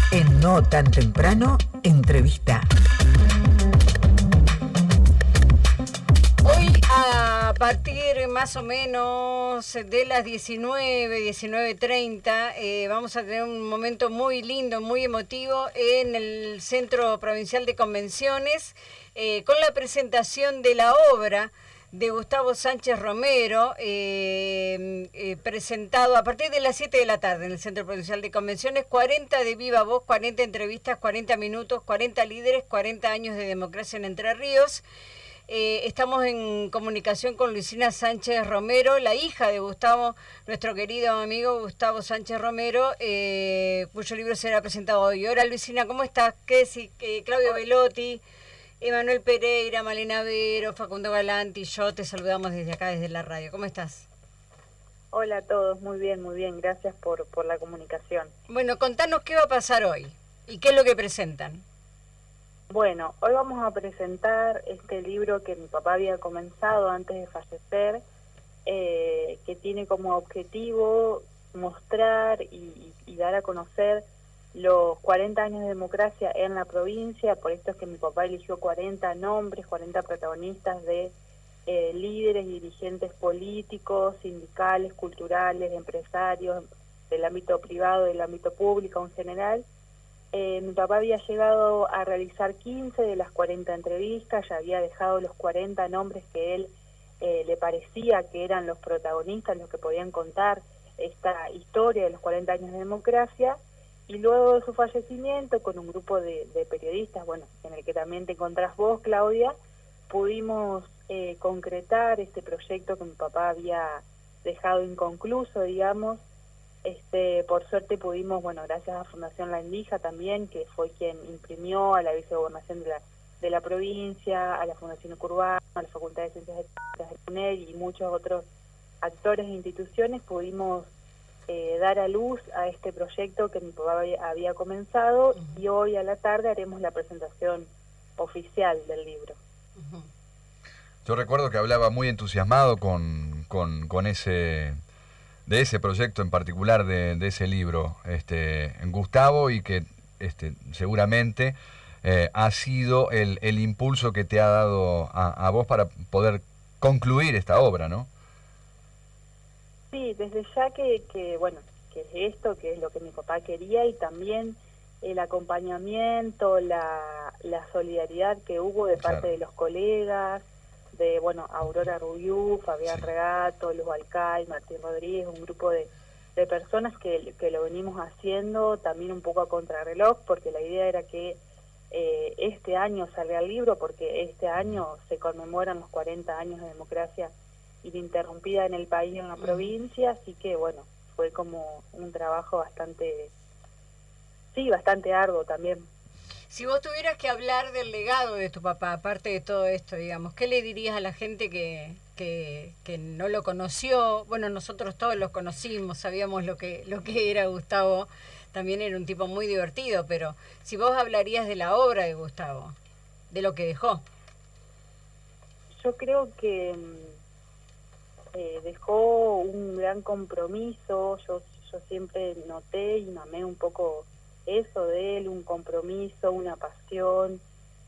En No Tan Temprano, entrevista. Hoy a partir más o menos de las 19:30, vamos a tener un momento muy lindo, muy emotivo en el Centro Provincial de Convenciones con la presentación de la obra de Gustavo Sánchez Romero, presentado a partir de las 7 de la tarde en el Centro Provincial de Convenciones. 40 de viva voz, 40 entrevistas, 40 minutos, 40 líderes, 40 años de democracia en Entre Ríos. Estamos en comunicación con Luisina Sánchez Romero, la hija de Gustavo, nuestro querido amigo Gustavo Sánchez Romero, cuyo libro será presentado hoy. Hola Luisina, ¿cómo estás? ¿Qué decís? Claudio Velotti, Emanuel Pereira, Malena Vero, Facundo Galanti y yo te saludamos desde acá, desde la radio. ¿Cómo estás? Hola a todos, muy bien, gracias por la comunicación. Bueno, contanos qué va a pasar hoy y qué es lo que presentan. Bueno, hoy vamos a presentar este libro que mi papá había comenzado antes de fallecer, que tiene como objetivo mostrar y dar a conocer los 40 años de democracia en la provincia. Por esto es que mi papá eligió 40 nombres, 40 protagonistas de líderes y dirigentes políticos, sindicales, culturales, empresarios, del ámbito privado, del ámbito público en general. Mi papá había llegado a realizar 15 de las 40 entrevistas, ya había dejado los 40 nombres que él le parecía que eran los protagonistas, los que podían contar esta historia de los 40 años de democracia, y luego de su fallecimiento, con un grupo de periodistas, bueno, en el que también te encontrás vos, Claudia, pudimos concretar este proyecto que mi papá había dejado inconcluso, digamos. Por suerte pudimos, bueno, gracias a Fundación La Endija también, que fue quien imprimió a la vicegobernación de la provincia, a la Fundación Urbana, a la Facultad de Ciencias Económicas de UNED y muchos otros actores e instituciones, pudimos dar a luz a este proyecto que mi papá había comenzado. Uh-huh. Y hoy a la tarde haremos la presentación oficial del libro. Uh-huh. Yo recuerdo que hablaba muy entusiasmado con ese proyecto en particular, de ese libro, en Gustavo, y que seguramente ha sido el impulso que te ha dado a vos para poder concluir esta obra, ¿no? Sí, desde ya que es esto, que es lo que mi papá quería, y también el acompañamiento, la solidaridad que hubo de parte de los colegas, de, bueno, Aurora Rubiú, Fabián Regato, Luz Balcay, Martín Rodríguez, un grupo de personas que lo venimos haciendo también un poco a contrarreloj, porque la idea era que este año salga el libro, porque este año se conmemoran los 40 años de democracia ininterrumpida en el país y en la provincia, así que, bueno, fue como un trabajo bastante arduo también. Si vos tuvieras que hablar del legado de tu papá, aparte de todo esto, digamos, ¿qué le dirías a la gente que no lo conoció? Bueno, nosotros todos lo conocimos, sabíamos lo que era Gustavo, también era un tipo muy divertido, pero si vos hablarías de la obra de Gustavo, de lo que dejó. Yo creo que dejó un gran compromiso. Yo siempre noté y mamé un poco eso de él, un compromiso, una pasión,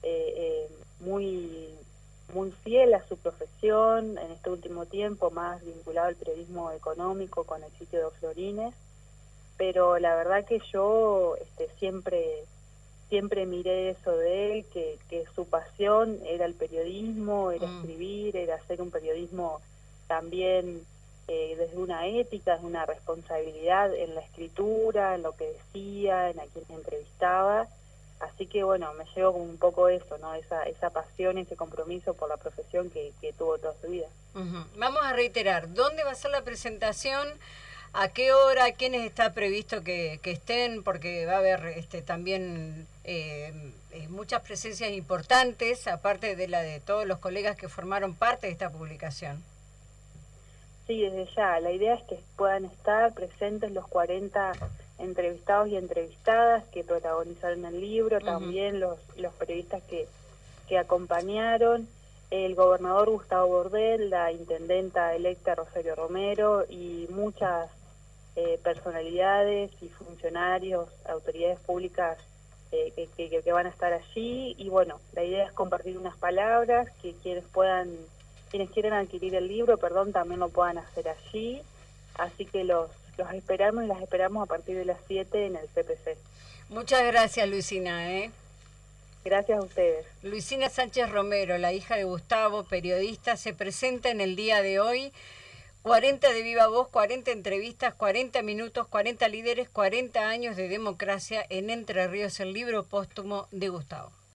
muy fiel a su profesión, en este último tiempo más vinculado al periodismo económico con el sitio de Florines, pero la verdad que yo siempre miré eso de él, que su pasión era el periodismo, era escribir, era hacer un periodismo también desde una ética, desde una responsabilidad en la escritura, en lo que decía, en a quien entrevistaba. Así que, bueno, me llevo un poco eso, ¿no? Esa pasión, ese compromiso por la profesión que tuvo toda su vida. Uh-huh. Vamos a reiterar, ¿dónde va a ser la presentación? ¿A qué hora? ¿A quiénes está previsto que estén? Porque va a haber también muchas presencias importantes, aparte de la de todos los colegas que formaron parte de esta publicación. Sí, desde ya. La idea es que puedan estar presentes los 40 entrevistados y entrevistadas que protagonizaron el libro, uh-huh. También los periodistas que acompañaron, el gobernador Gustavo Bordel, la intendenta electa Rosario Romero y muchas personalidades y funcionarios, autoridades públicas que van a estar allí. Y bueno, la idea es compartir unas palabras, que quienes quieran adquirir el libro, también lo puedan hacer allí. Así que los esperamos y las esperamos a partir de las 7 en el CPC. Muchas gracias, Luisina. Gracias a ustedes. Luisina Sánchez Romero, la hija de Gustavo, periodista, se presenta en el día de hoy. 40 de viva voz, 40 entrevistas, 40 minutos, 40 líderes, 40 años de democracia en Entre Ríos, el libro póstumo de Gustavo.